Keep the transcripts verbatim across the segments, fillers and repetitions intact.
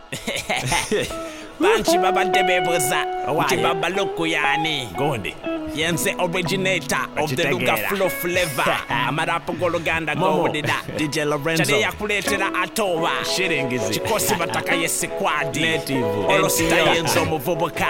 Banchi baba debe boza, uti baba loko yani. Gondi. Yense originator of the Luga flow flavor. Amarapo gologanda go dida. D J Lorenzo. Chade ya kuletera atoba. Shiringizi. Chikosi bataka yese kwadi. Native. Olo style yenzo muvubuka.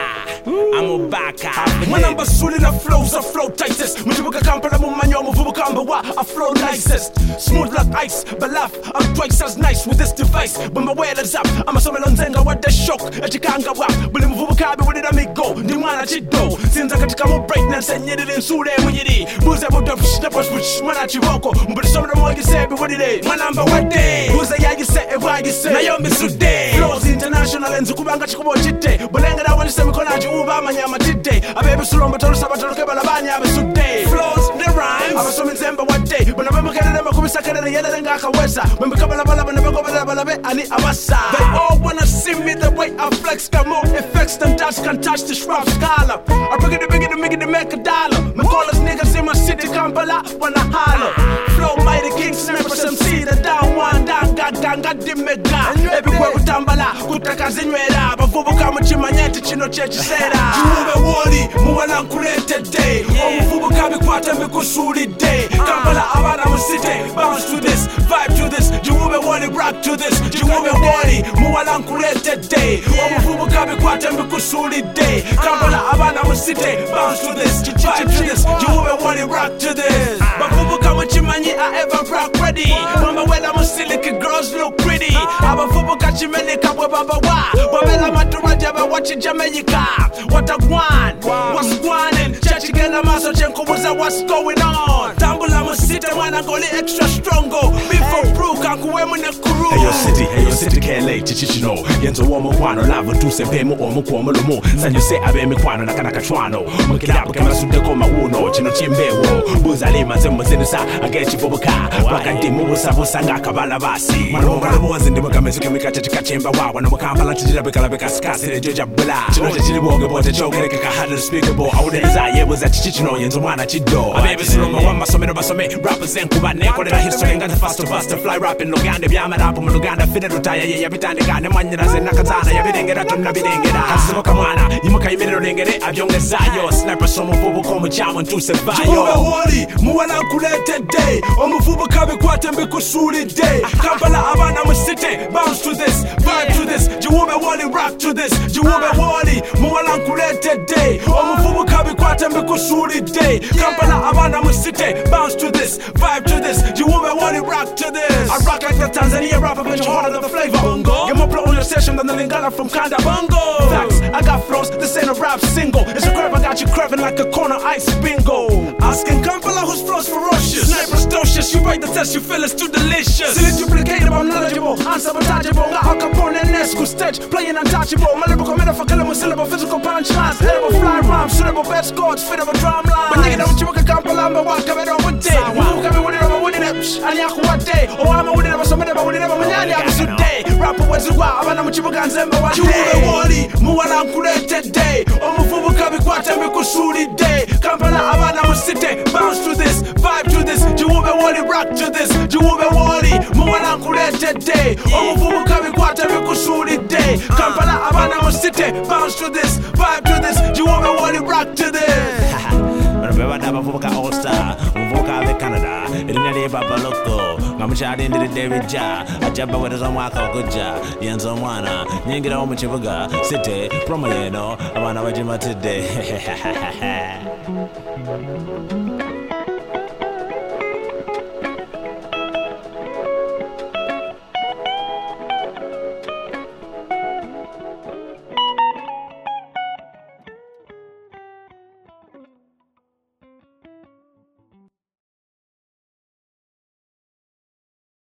Amubaka. When I'm basuli na flows, I flow tightest. Mujibuka kampala mumanyo muvubuka mbawa. I flow nicest. Smooth like ice, but laugh. I'm twice as nice with this device. When my wear is up, I'm a somelonzenga what the shock. Echikanga wap. Buli muvubuka be with it amigo. Ni mwana chido. Sinza katika mo break Senyeri nsure muyiri buze bodo pishna push push mana chiboko mburi somra mo yise be wodide manamba wade buze ya yise e wa yise na yo misude flows international enzu kubanga chikubo chite bulenga da wani semi kona ji uba manyama tide abebe sulomba tolo sabatolo ke balabanya abisude flows the rhymes abasomi nzemba wade bana bamba kana makubisa kana yele lenga kawesa bamba kabala bala bana bako bala bala be ani abasa they all wanna see me the way I flex got more effects than touch can touch the shrub scholar I bring it the big it the make it the make a dollar. My callers niggas in my city Kampala wanna holler. Flow mighty king snappers M C the down one down got down got the mega. Everywhere we tambala kutaka zinywera bavubuka mu chimanyete chino chechi sera. Jumbe woli muwana nkurete day. Omuvubuka bikwata mikusuli day. Kampala abana mu city bounce to this vibe to this. Jumbe woli rock to this. Jumbe woli muwana nkurete day. Omuvubuka bikwata mikusuli day. Kampala abana mu city bounce to this. Vibe to this, you will want to rock to this. Bafubuka muchimanyi I ever rock ready. Mama wela musiliki girls look pretty. Abafubuka chimene kabwe baba wa. Babela maturaja ba wachi Jamaica. What a guan, what's guanin? Chachi gena maso chenkubuza what's going on. Tambula musite mwana goli extra strongo. Before brew kankuwe mune kuru. Hey yo city, hey yo city kele chichichino. Yenzo womo kwano lava tuse pemo omo kwamo lomo. Sanyo se abe mi kwano nakana kachwano. Mkilabu kama sude koma uno chino chimbewo. Buzalima zembo zinisa agechi boboka. Wakati mubusa busa ngaka balabasi. Marumonga lumozi ndi makamezu kemika chachika chimba wawa. Na makampala chijira bekala beka skasi ne joja bula. Chino chachiri boge bote chokere kaka hard unspeakable. Awude niza yebuza chichichino yenzo mwana chido. Abebe suloma wamba somero basome. Rappers enkuba neko lera history ngante faster faster. Fly rapping lugande byama rapo mu luganda. Fide rutaya ye yabitande gane manyira ze nakazana. Yabirengera tumna birengera. Hazimuka mwana. Yimuka yimiriro rengere abyongezayo. Sniper somo vubu komu chamu ntuse vayo. Jumbe woli muwana nkurete day. Omuvubuka bikwata mikusuli day. Kampala abana mu city bounce to this vibe to this. Jumbe woli rock to this. Jumbe woli muwana nkurete day. Omuvubuka bikwata mikusuli day. Kampala abana mu city bounce to this vibe to this. Jumbe woli rock to this. I rock like the Tanzania rapper but you're harder than the flavor. Bongo. Get more blow on your session than the Lingala from Kanda. Bongo. Facts, I got flows. This ain't a rap single. It's a crap I got you craving like a corner ice bingo. Asking Kampala whose flows ferocious. Snipers docious, you write the test, you feel it's too delicious. Silly duplicated, I'm knowledgeable, unsabotagable. Got Al Capone and Nesco stage, playing untouchable. My lyrical metaphor, killable, syllable, physical punchlines. Edible fly rhymes, suitable best chords, fit of a drum line. But nigga don't you work a Kampala, but walk come on one day. Who come with it, I'm with it, and yaku one day. Oh, I'm with it, I'm somebody, but with it, I'm a I'm today. Rapper was a wow, I'm not you can send one day. You woli, muwana nkurete day. Omuvubuka bikwata mikusuli day. Kampala abana mu city bounce to this vibe to this. Jumbe woli rock to this. Jumbe woli muwana nkurete day. Omuvubuka bikwata mikusuli day. Kampala abana mu city bounce to this vibe to this. Jumbe woli rock to this. Baba daba vubuka all star. Mvuka ave Canada. Irinali baba loko. Ngamuchadi ndiri David Ja. Ajaba wadaza mwaka wakuja. Yenzo mwana. Nyingira omu chibuga. City. Promo yeno. Abana wajima today.